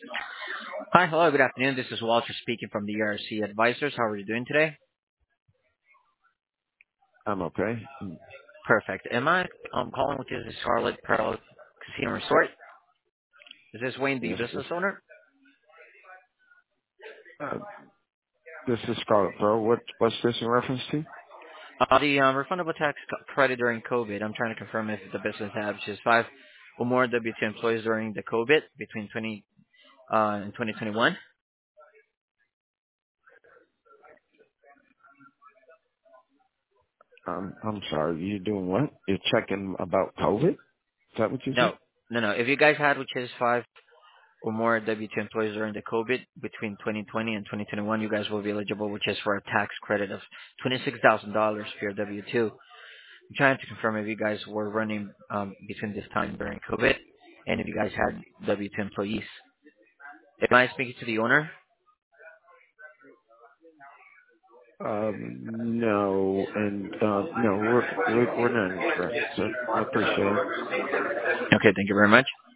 Hi. Hello, good afternoon. This is Walter speaking from the ERC Advisors. How are you doing today? I'm okay. Perfect. Am I calling with the Scarlet Pearl Casino Resort? Is this Wayne, the Yes, business owner? uh, this is Scarlet Pearl. What's this in reference to? The refundable tax credit during COVID. I'm trying to confirm if the business had just 5 or more W-2 employees during the COVID between 20 and 2021. I'm sorry. You doing what? You're checking about COVID? Is that what you said? No, no. If you guys had which is 5 or more W-2 employees during the COVID between 2020 and 2021, you guys will be eligible, which is for a tax credit of $26,000 for your W-2. I'm trying to confirm if you guys were running between this time during COVID and if you guys had W-2 employees. Am I speaking to the owner? No, and no, we're not interested, sir. I appreciate it. Okay, thank you very much.